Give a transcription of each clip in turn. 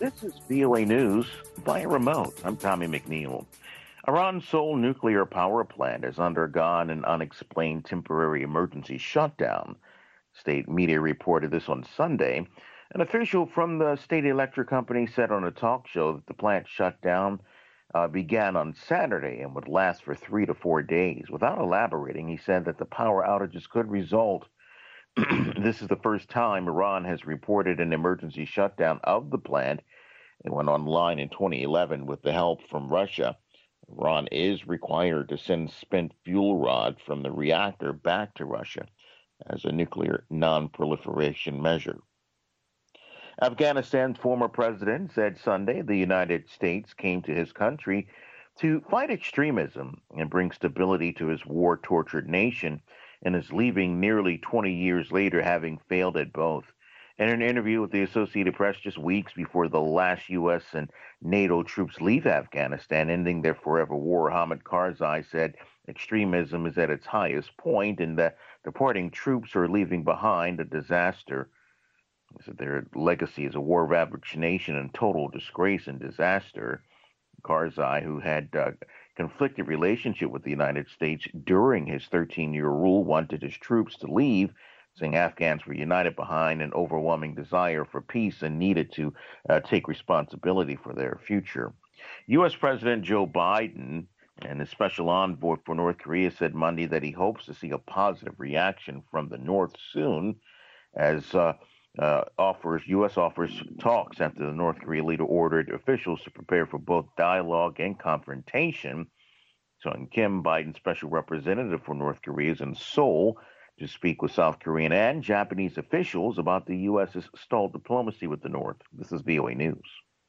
This is VOA News via remote. I'm Tommy McNeil. Iran's Seoul nuclear power plant has undergone an unexplained temporary emergency shutdown. State media reported this on Sunday. An official from the state electric company said on a talk show that the plant shutdown began on Saturday and would last for 3 to 4 days. Without elaborating, he said that the power outages could result. This is the first time Iran has reported an emergency shutdown of the plant. It went online in 2011 with the help from Russia. Iran is required to send spent fuel rod from the reactor back to Russia as a nuclear non-proliferation measure. Afghanistan's former president said Sunday the United States came to his country to fight extremism and bring stability to his war-tortured nation, and is leaving nearly 20 years later, having failed at both. In an interview with the Associated Press just weeks before the last U.S. and NATO troops leave Afghanistan, ending their forever war, Hamid Karzai said extremism is at its highest point and that departing troops are leaving behind a disaster. He said their legacy is a war-ravaged nation and total disgrace and disaster. Karzai, who had a conflicted relationship with the United States during his 13-year rule, wanted his troops to leave, saying Afghans were united behind an overwhelming desire for peace and needed to take responsibility for their future. U.S. President Joe Biden and his special envoy for North Korea said Monday that he hopes to see a positive reaction from the North soon, as U.S. offers talks after the North Korea leader ordered officials to prepare for both dialogue and confrontation. Sung Kim, Biden's special representative for North Korea, is in Seoul to speak with South Korean and Japanese officials about the U.S.'s stalled diplomacy with the North. This is VOA News.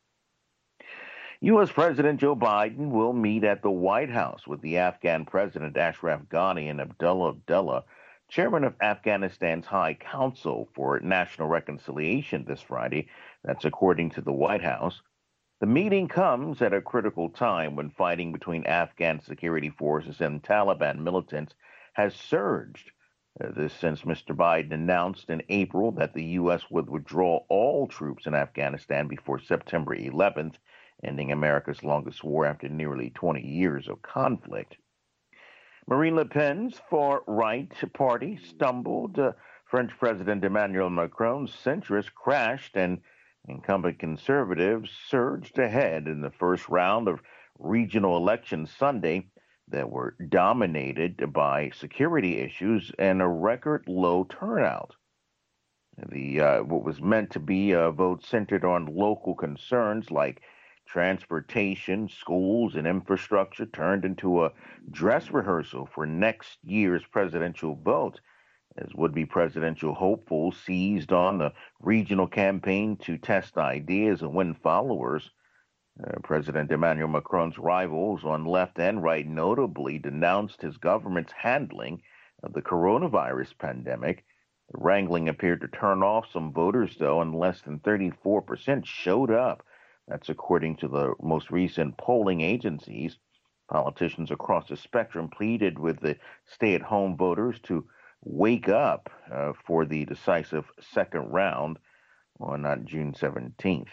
U.S. President Joe Biden will meet at the White House with the Afghan President Ashraf Ghani and Abdullah Abdullah, chairman of Afghanistan's High Council for National Reconciliation, this Friday. That's according to the White House. The meeting comes at a critical time when fighting between Afghan security forces and Taliban militants has surged. This since Mr. Biden announced in April that the U.S. would withdraw all troops in Afghanistan before September 11th, ending America's longest war after nearly 20 years of conflict. Marine Le Pen's far-right party stumbled. French President Emmanuel Macron's centrists crashed, and incumbent conservatives surged ahead in the first round of regional elections Sunday that were dominated by security issues and a record low turnout. What was meant to be a vote centered on local concerns like transportation, schools, and infrastructure turned into a dress rehearsal for next year's presidential vote, as would-be presidential hopefuls seized on the regional campaign to test ideas and win followers. President Emmanuel Macron's rivals on left and right notably denounced his government's handling of the coronavirus pandemic. The wrangling appeared to turn off some voters, though, and less than 34% showed up. That's according to the most recent polling agencies. Politicians across the spectrum pleaded with the stay-at-home voters to wake up for the decisive second round on June 17th.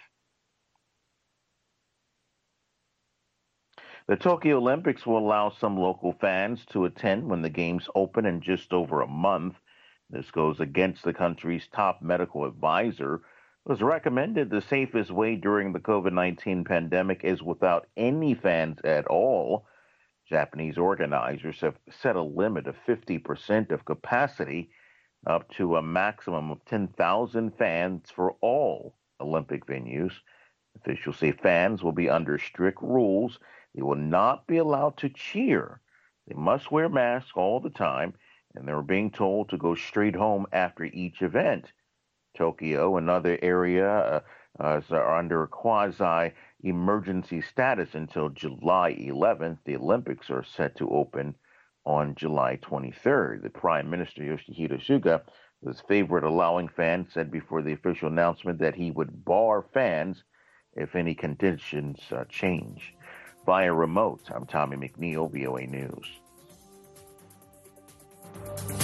The Tokyo Olympics will allow some local fans to attend when the games open in just over a month. This goes against the country's top medical advisor. It was recommended the safest way during the COVID-19 pandemic is without any fans at all. Japanese organizers have set a limit of 50% of capacity, up to a maximum of 10,000 fans for all Olympic venues. Officials say fans will be under strict rules. They will not be allowed to cheer. They must wear masks all the time, and they're being told to go straight home after each event. Tokyo, another area, are under a quasi-emergency status until July 11th. The Olympics are set to open on July 23rd. The Prime Minister, Yoshihide Suga, was favored allowing fans, said before the official announcement that he would bar fans if any conditions change. Via remote, I'm Tommy McNeil, VOA News.